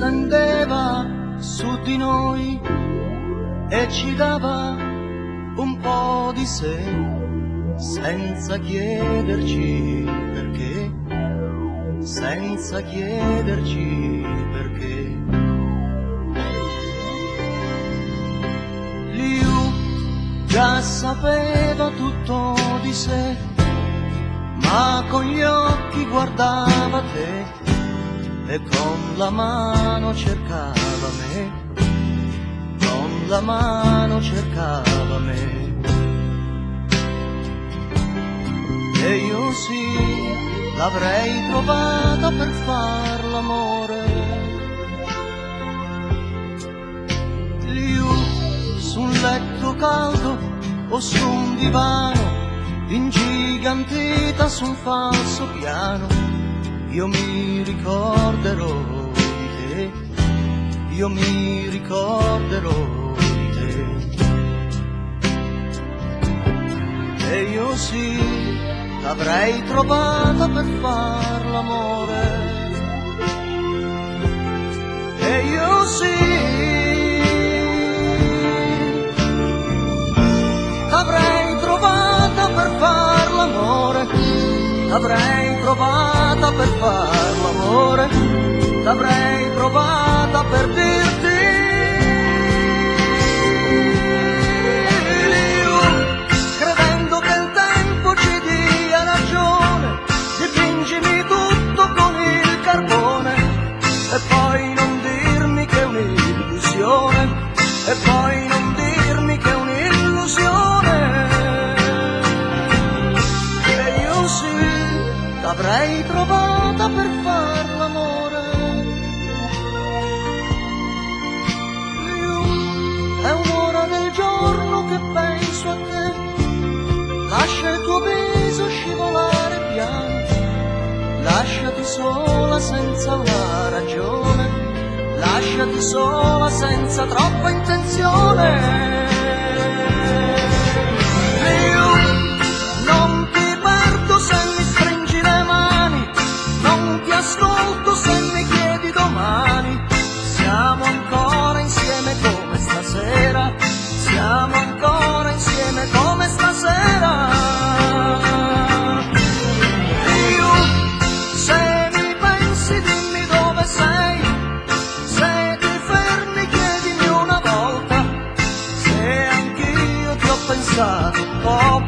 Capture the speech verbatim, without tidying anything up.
stendeva su di noi e ci dava un po' di sé, senza chiederci perché, senza chiederci perché. Liu già sapeva tutto di sé, ma con gli occhi guardava te e con la mano cercava me, con la mano cercava me. E io sì, l'avrei trovata per far l'amore. Liu, su un letto caldo o su un divano, ingigantita su un falso piano, io mi ricorderò di te, io mi ricorderò di te. E io sì, l'avrei trovata per far l'amore. E io sì, l'avrei trovata per far l'amore, l'avrei trovata per far l'amore, l'avrei trovata per dirti. Credendo che il tempo ci dia ragione, dipingimi tutto con il carbone e poi non dirmi che è un'illusione, e poi non dirmi che è un'illusione. L'avrei trovata per far l'amore. È un'ora del giorno che penso a te, lascia il tuo viso scivolare piano, lasciati sola senza una ragione, lasciati sola senza troppa intenzione. Non ti perdo se mi stringi le mani, non ti ascolto se mi chiedi domani. Siamo ancora insieme come stasera, siamo ancora insieme come stasera. Io, se mi pensi dimmi dove sei, se ti fermi chiedimi una volta, se anch'io ti ho pensato un po'.